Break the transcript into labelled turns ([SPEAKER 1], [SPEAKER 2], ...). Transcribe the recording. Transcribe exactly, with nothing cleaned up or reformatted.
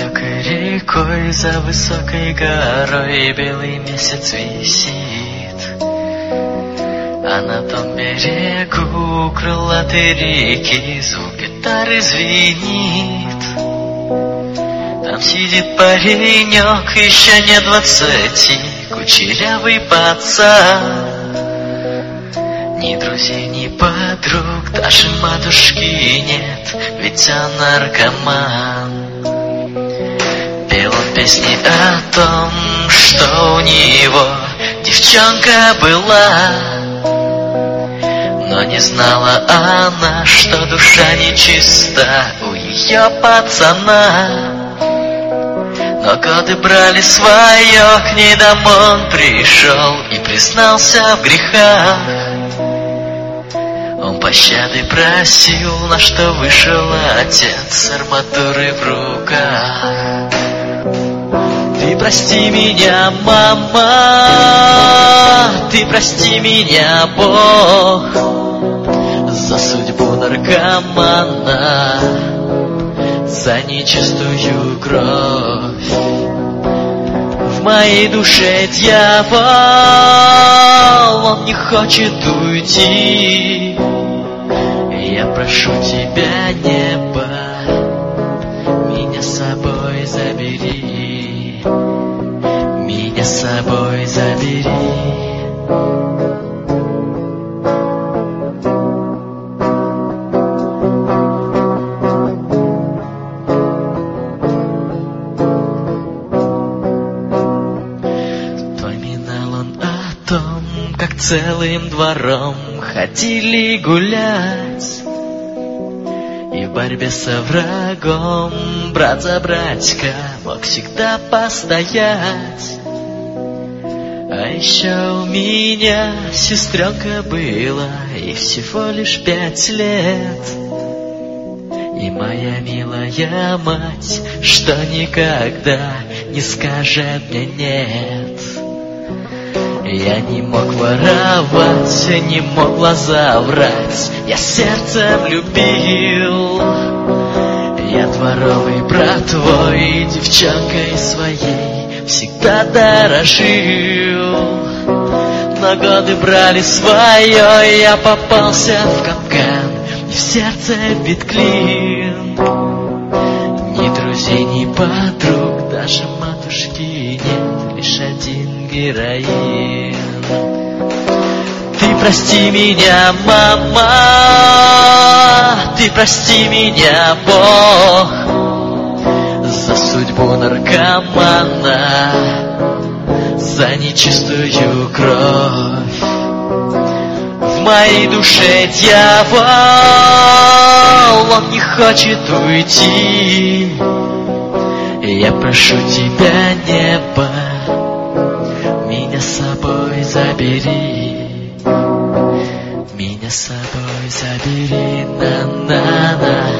[SPEAKER 1] далекой рекой, за высокой горой белый месяц висит, а на том берегу крылатой реки звук гитары звенит. Там сидит паренек, еще не двадцати, кучерявый пацан. Ни друзей, ни подруг, даже матушки нет, ведь он наркоман. Пел он песни о том, что у него девчонка была, но не знала она, что душа нечиста у ее пацана. Но годы брали свое, к ней домой он пришел и признался в грехах. Он пощады просил, на что вышел отец с арматурой в руках. Ты прости меня, мама, ты прости меня, Бог, за судьбу наркомана, за нечистую кровь. В моей душе дьявол, он не хочет уйти. Я прошу тебя, небо, меня с собой забери, меня с собой забери. Вспоминал он о том, как целым двором ходили гулять, и в борьбе со врагом брат за братика мог всегда постоять. А еще у меня сестренка была, ей всего лишь пять лет. И моя милая мать, что никогда не скажет мне нет. Я не мог воровать, не мог глаза врать, я сердцем любил. Я дворовый брат твой, девчонкой своей всегда дорожил. Но годы брали свое, я попался в капкан, и в сердце бит клин. Ни друзей, ни подруг, даже матушки нет, лишь один героин. Ты прости меня, мама, ты прости меня, Бог, за судьбу наркомана, за нечистую кровь. В моей душе дьявол, он не хочет уйти. Я прошу тебя, небо, меня с собой забери, меня с собой забери, на-на-на.